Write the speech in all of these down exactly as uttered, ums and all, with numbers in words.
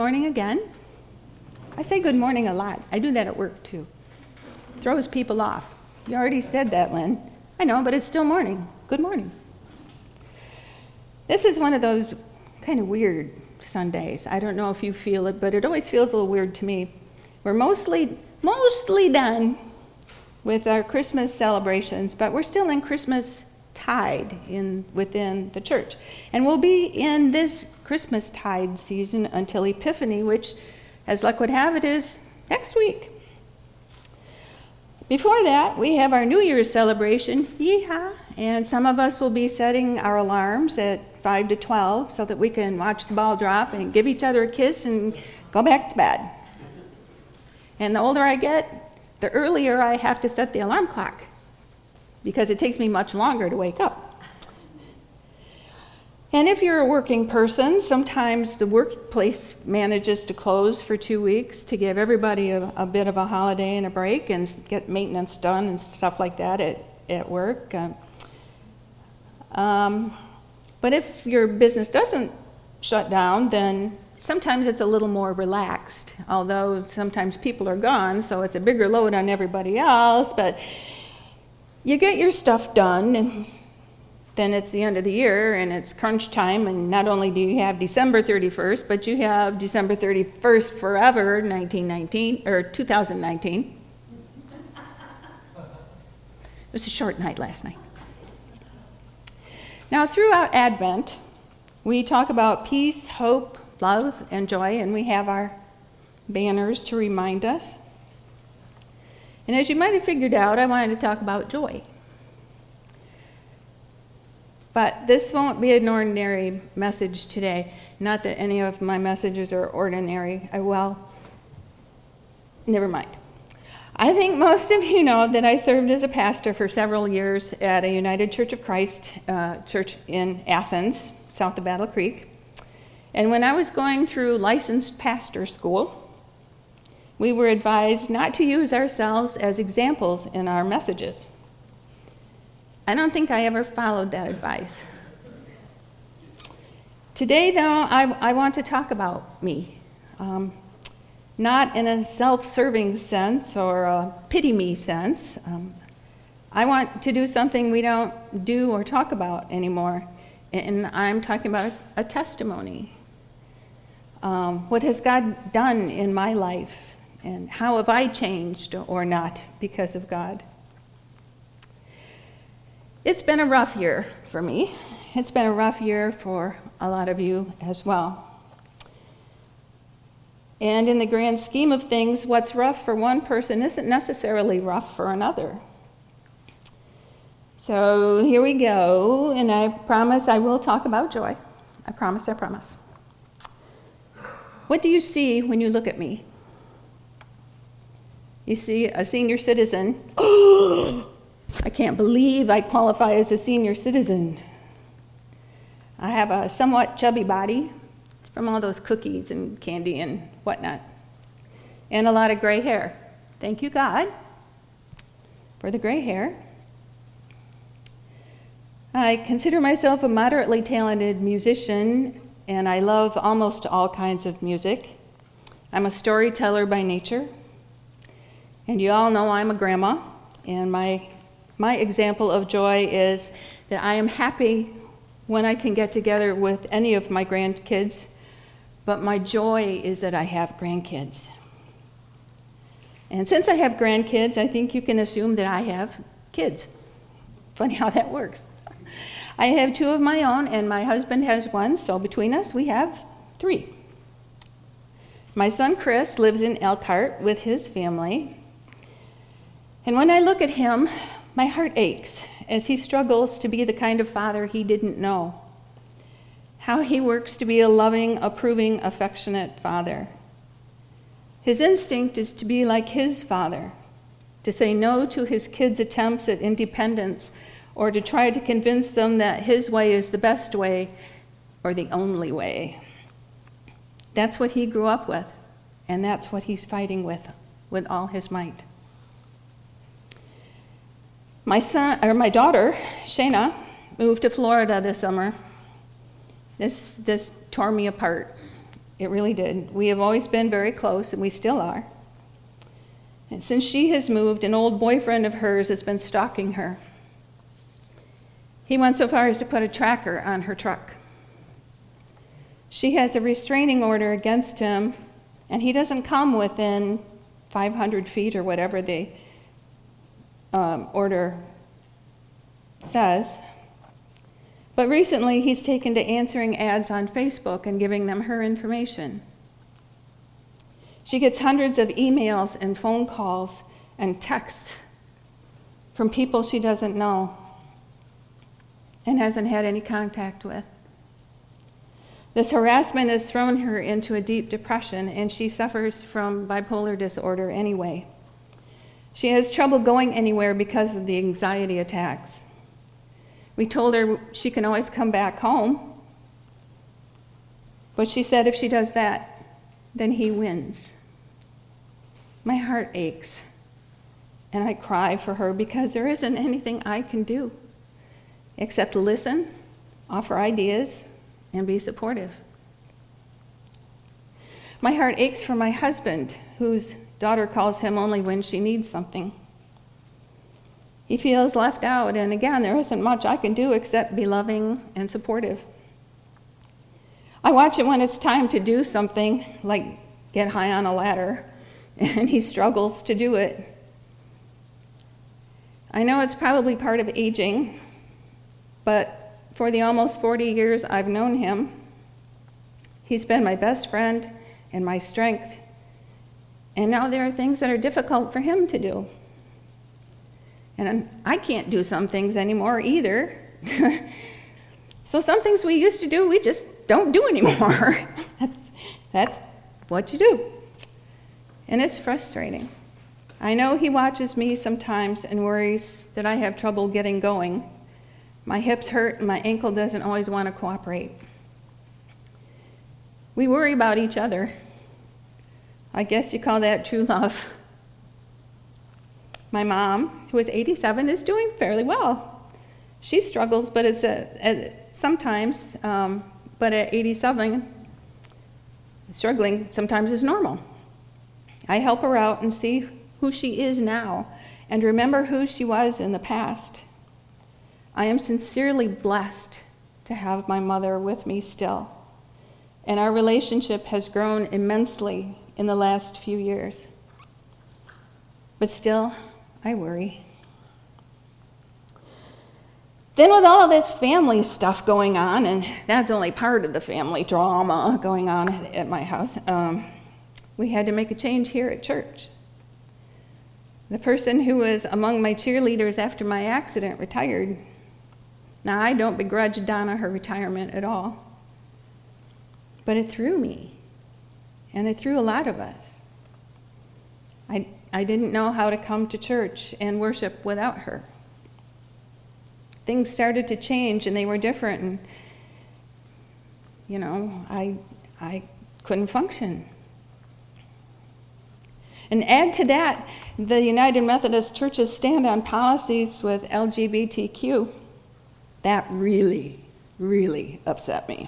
Morning again. I say good morning a lot. I do that at work too. Throws people off. You already said that, Lynn. I know, but it's still morning. Good morning. This is one of those kind of weird Sundays. I don't know if you feel it, but it always feels a little weird to me. We're mostly, mostly done with our Christmas celebrations, but we're still in Christmas tide in within the church. And we'll be in this Christmas tide season until Epiphany, which, as luck would have it, is next week. Before that, we have our New Year's celebration, yeehaw, and some of us will be setting our alarms at five to twelve so that we can watch the ball drop and give each other a kiss and go back to bed. And the older I get, the earlier I have to set the alarm clock, because it takes me much longer to wake up. And if you're a working person, sometimes the workplace manages to close for two weeks to give everybody a, a bit of a holiday and a break and get maintenance done and stuff like that at, at work. Uh, um, but if your business doesn't shut down, then sometimes it's a little more relaxed, although sometimes people are gone, so it's a bigger load on everybody else, but you get your stuff done, and then it's the end of the year, and it's crunch time, and not only do you have December thirty-first, but you have December thirty-first forever, nineteen nineteen, or two thousand nineteen. It was a short night last night. Now, throughout Advent, we talk about peace, hope, love, and joy, and we have our banners to remind us. And as you might have figured out, I wanted to talk about joy. But this won't be an ordinary message today. Not that any of my messages are ordinary. I, well, never mind. I think most of you know that I served as a pastor for several years at a United Church of Christ uh, church in Athens, south of Battle Creek. And when I was going through licensed pastor school, we were advised not to use ourselves as examples in our messages. I don't think I ever followed that advice. Today, though, I, I want to talk about me, um, not in a self-serving sense or a pity-me sense. Um, I want to do something we don't do or talk about anymore, and I'm talking about a testimony. Um, what has God done in my life? And how have I changed or not because of God? It's been a rough year for me. It's been a rough year for a lot of you as well. And in the grand scheme of things, what's rough for one person isn't necessarily rough for another. So here we go, and I promise I will talk about joy. I promise, I promise. What do you see when you look at me? You see a senior citizen. Oh, I can't believe I qualify as a senior citizen. I have a somewhat chubby body. It's from all those cookies and candy and whatnot. And a lot of gray hair. Thank you, God, for the gray hair. I consider myself a moderately talented musician, and I love almost all kinds of music. I'm a storyteller by nature. And you all know I'm a grandma, and my my example of joy is that I am happy when I can get together with any of my grandkids, but my joy is that I have grandkids. And since I have grandkids, I think you can assume that I have kids. Funny how that works. I have two of my own, and my husband has one, so between us we have three. My son Chris lives in Elkhart with his family. And when I look at him, my heart aches as he struggles to be the kind of father he didn't know. How he works to be a loving, approving, affectionate father. His instinct is to be like his father, to say no to his kids' attempts at independence, or to try to convince them that his way is the best way or the only way. That's what he grew up with, and that's what he's fighting with, with all his might. My son, or my daughter, Shayna, moved to Florida this summer. This this tore me apart. It really did. We have always been very close, and we still are. And since she has moved, an old boyfriend of hers has been stalking her. He went so far as to put a tracker on her truck. She has a restraining order against him, and he doesn't come within five hundred feet or whatever the um, order says. But recently, he's taken to answering ads on Facebook and giving them her information. She gets hundreds of emails and phone calls and texts from people she doesn't know and hasn't had any contact with. This harassment has thrown her into a deep depression, and she suffers from bipolar disorder anyway. She has trouble going anywhere because of the anxiety attacks. We told her she can always come back home, but she said if she does that, then he wins. My heart aches, and I cry for her because there isn't anything I can do except listen, offer ideas, and be supportive. My heart aches for my husband, whose daughter calls him only when she needs something. He feels left out, and again, there isn't much I can do except be loving and supportive. I watch him when it's time to do something, like get high on a ladder, and he struggles to do it. I know it's probably part of aging, but for the almost forty years I've known him, he's been my best friend and my strength, and now there are things that are difficult for him to do. And I can't do some things anymore either. So some things we used to do, we just don't do anymore. that's, that's what you do. And it's frustrating. I know he watches me sometimes and worries that I have trouble getting going. My hips hurt and my ankle doesn't always want to cooperate. We worry about each other. I guess you call that true love. My mom, who is eighty-seven, is doing fairly well. She struggles, but it's a, a, sometimes, um, but at eighty-seven, struggling sometimes is normal. I help her out and see who she is now and remember who she was in the past. I am sincerely blessed to have my mother with me still, and our relationship has grown immensely in the last few years. But still, I worry. Then with all this family stuff going on, and that's only part of the family drama going on at my house, um, we had to make a change here at church. The person who was among my cheerleaders after my accident retired. Now, I don't begrudge Donna her retirement at all, but it threw me, and it threw a lot of us. I, I didn't know how to come to church and worship without her. Things started to change, and they were different, and, you know, I, I couldn't function. And add to that, the United Methodist Church's stand on policies with L G B T Q. That really, really upset me.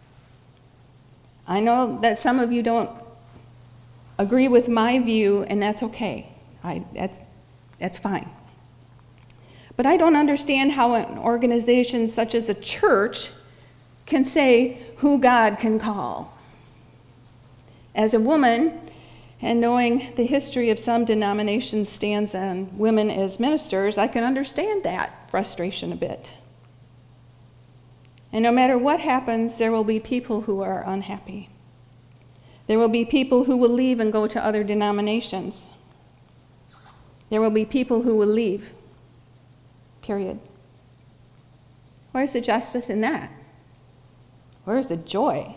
I know that some of you don't agree with my view, and that's okay. I, that's, that's fine. But I don't understand how an organization such as a church can say who God can call. As a woman, and knowing the history of some denominations' stands on women as ministers, I can understand that frustration a bit. And no matter what happens, there will be people who are unhappy. There will be people who will leave and go to other denominations. There will be people who will leave. Period. Where's the justice in that? Where's the joy?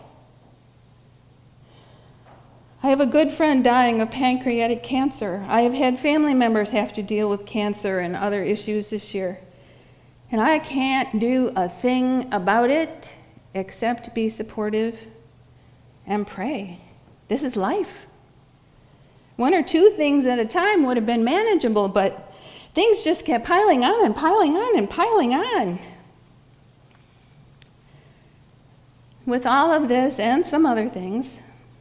I have a good friend dying of pancreatic cancer. I have had family members have to deal with cancer and other issues this year. And I can't do a thing about it except be supportive and pray. This is life. One or two things at a time would have been manageable, but things just kept piling on and piling on and piling on. With all of this and some other things,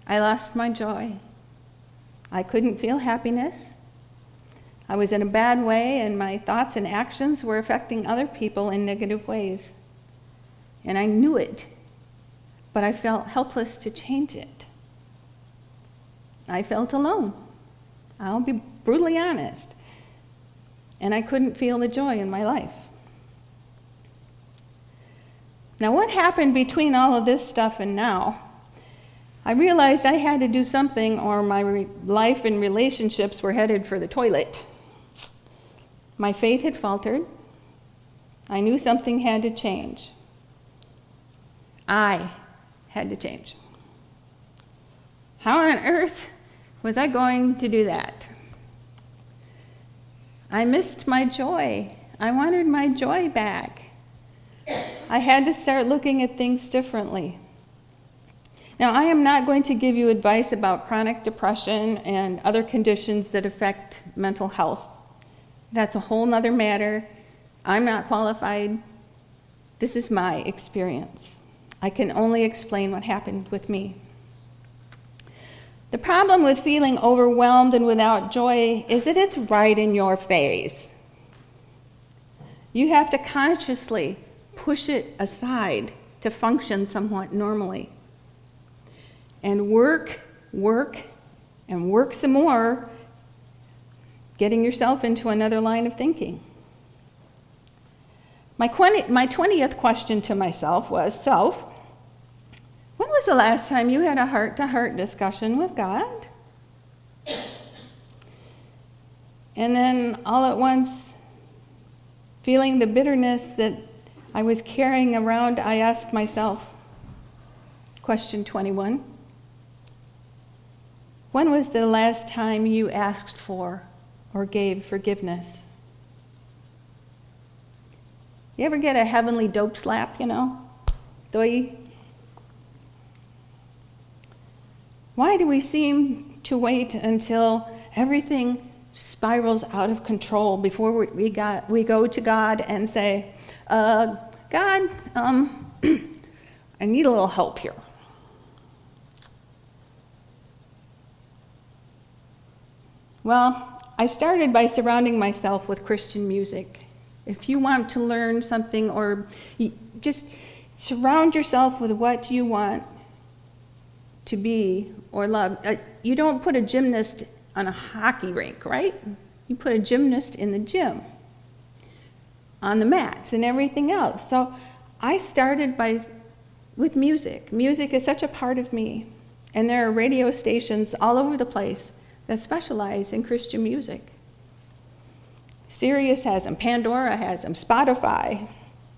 I lost my joy. I couldn't feel happiness. I was in a bad way, and my thoughts and actions were affecting other people in negative ways. And I knew it, but I felt helpless to change it. I felt alone. I'll be brutally honest. And I couldn't feel the joy in my life. Now, what happened between all of this stuff and now? I realized I had to do something, or my re- life and relationships were headed for the toilet. My faith had faltered. I knew something had to change. I had to change. How on earth was I going to do that? I missed my joy. I wanted my joy back. I had to start looking at things differently. Now, I am not going to give you advice about chronic depression and other conditions that affect mental health. That's a whole nother matter. I'm not qualified. This is my experience. I can only explain what happened with me. The problem with feeling overwhelmed and without joy is that it's right in your face. You have to consciously push it aside to function somewhat normally. And work, work, and work some more, getting yourself into another line of thinking. My twentieth question to myself was, self, when was the last time you had a heart-to-heart discussion with God? And then all at once, feeling the bitterness that I was carrying around, I asked myself, question twenty-one, when was the last time you asked for or gave forgiveness? You ever get a heavenly dope slap, you know? Doi. Why do we seem to wait until everything spirals out of control before we got we go to God and say, uh, God, um, I need a little help here. Well, I started by surrounding myself with Christian music. If you want to learn something, or you just surround yourself with what you want to be or love. Uh, you don't put a gymnast on a hockey rink, right? You put a gymnast in the gym, on the mats and everything else. So I started by with music. Music is such a part of me. And there are radio stations all over the place that specialize in Christian music. Sirius has them, Pandora has them, Spotify.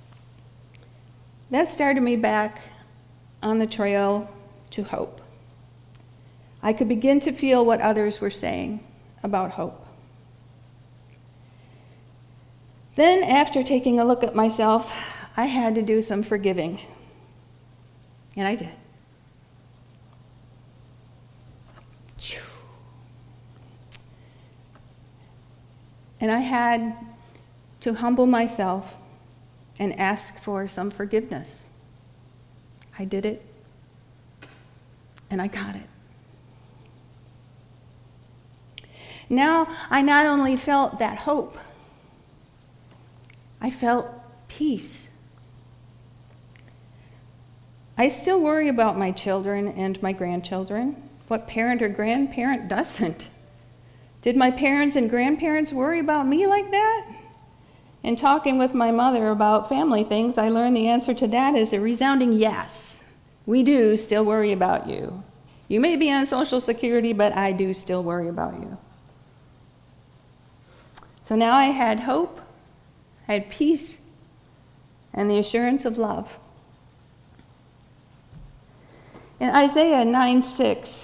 That started me back on the trail to hope. I could begin to feel what others were saying about hope. Then, after taking a look at myself, I had to do some forgiving. And I did. And I had to humble myself and ask for some forgiveness. I did it, and I got it. Now, I not only felt that hope, I felt peace. I still worry about my children and my grandchildren. What parent or grandparent doesn't? Did my parents and grandparents worry about me like that? In talking with my mother about family things, I learned the answer to that is a resounding yes. We do still worry about you. You may be on Social Security, but I do still worry about you. So now I had hope, I had peace, and the assurance of love. In Isaiah nine six,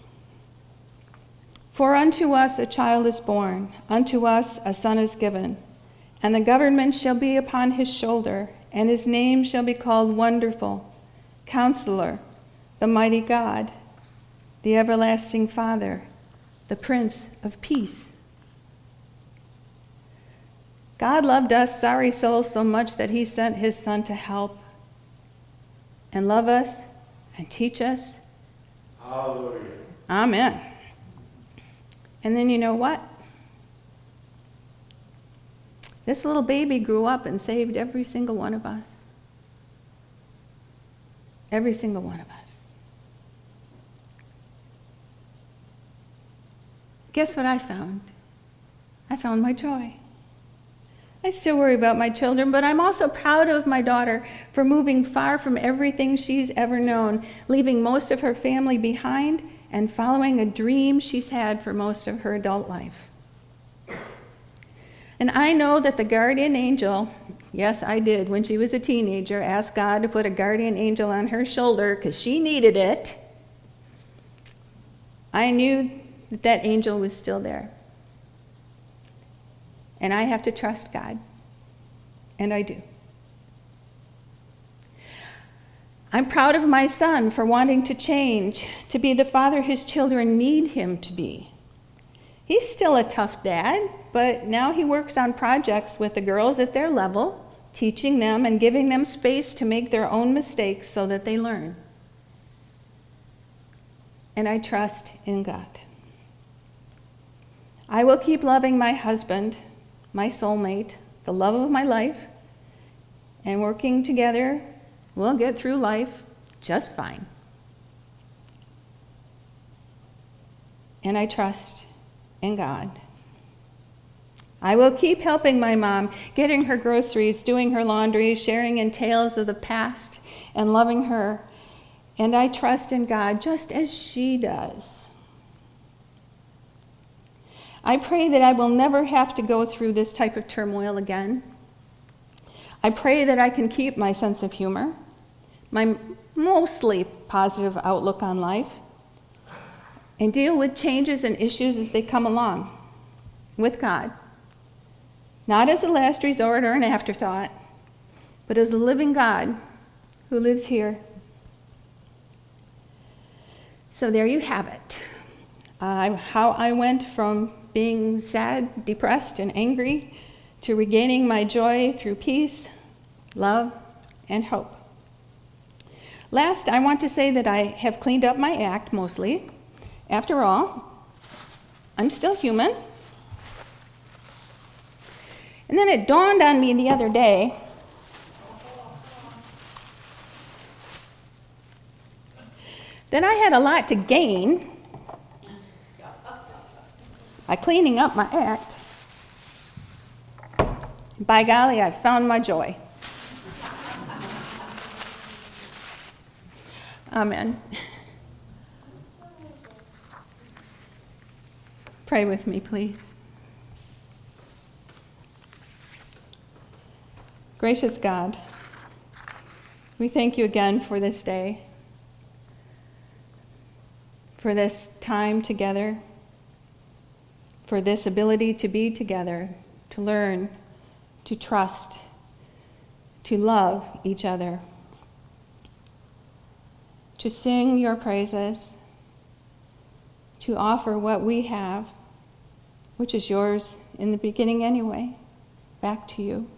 for unto us a child is born, unto us a son is given, and the government shall be upon his shoulder, and his name shall be called Wonderful, Counselor, the Mighty God, the Everlasting Father, the Prince of Peace. God loved us, sorry souls, so much that he sent his Son to help and love us and teach us Hallelujah. Amen. And then you know what? This little baby grew up and saved every single one of us. Every single one of us. Guess what I found? I found my joy. I still worry about my children, but I'm also proud of my daughter for moving far from everything she's ever known, leaving most of her family behind and following a dream she's had for most of her adult life. And I know that the guardian angel, yes, I did, when she was a teenager, asked God to put a guardian angel on her shoulder because she needed it. I knew that that angel was still there. And I have to trust God. And I do. I'm proud of my son for wanting to change, to be the father his children need him to be. He's still a tough dad, but now he works on projects with the girls at their level, teaching them and giving them space to make their own mistakes so that they learn. And I trust in God. I will keep loving my husband, my soulmate, the love of my life, and working together, we'll get through life just fine. And I trust in God. I will keep helping my mom, getting her groceries, doing her laundry, sharing in tales of the past, and loving her. And I trust in God just as she does. I pray that I will never have to go through this type of turmoil again. I pray that I can keep my sense of humor, my mostly positive outlook on life, and deal with changes and issues as they come along with God. Not as a last resort or an afterthought, but as a living God who lives here. So there you have it. Uh, how I went from being sad, depressed, and angry to regaining my joy through peace, love, and hope. Last, I want to say that I have cleaned up my act mostly. After all, I'm still human. And then it dawned on me the other day that I had a lot to gain by cleaning up my act. By golly, I found my joy. Amen. Pray with me, please. Gracious God, we thank you again for this day, for this time together, for this ability to be together, to learn, to trust, to love each other, to sing your praises, to offer what we have, which is yours in the beginning anyway, back to you.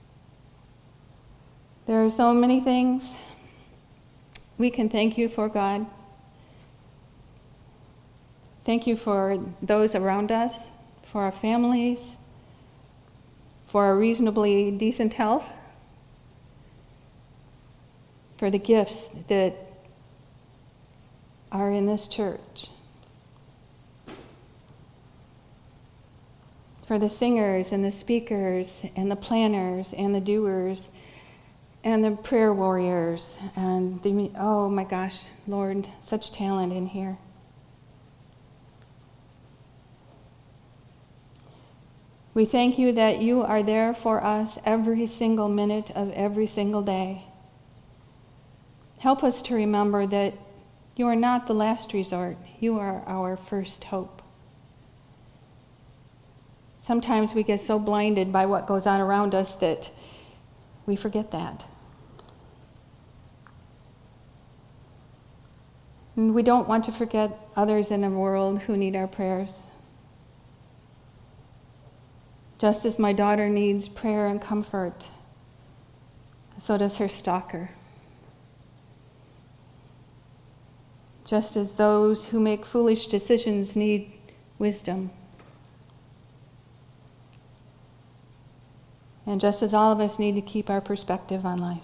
There are so many things we can thank you for, God. Thank you for those around us, for our families, for our reasonably decent health, for the gifts that are in this church, for the singers and the speakers and the planners and the doers and the prayer warriors and the, oh my gosh, Lord, such talent in here. We thank you that you are there for us every single minute of every single day. Help us to remember that you are not the last resort. You are our first hope. Sometimes we get so blinded by what goes on around us that we forget that. And we don't want to forget others in the world who need our prayers. Just as my daughter needs prayer and comfort, so does her stalker. just as those who make foolish decisions need wisdom. And just as all of us need to keep our perspective on life.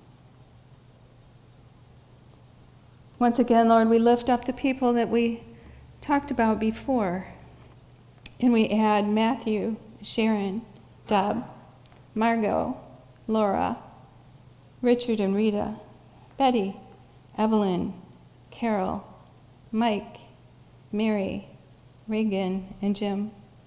Once again, Lord, we lift up the people that we talked about before. And we add Matthew, Sharon, Deb, Margot, Laura, Richard and Rita, Betty, Evelyn, Carol, Mike, Mary, Reagan, and Jim,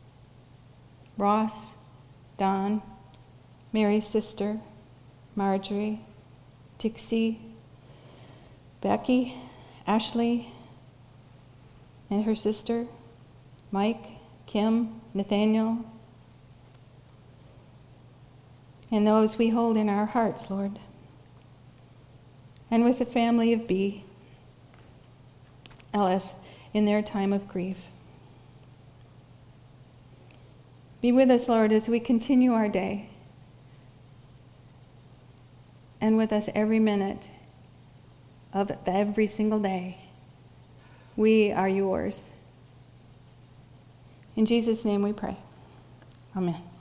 Ross, Don, Mary's sister, Marjorie, Dixie, Becky, Ashley, and her sister, Mike, Kim, Nathaniel, and those we hold in our hearts, Lord. And with the family of B, Ellis, in their time of grief. Be with us, Lord, as we continue our day, and with us every minute of every single day. We are yours. In Jesus' name we pray. Amen.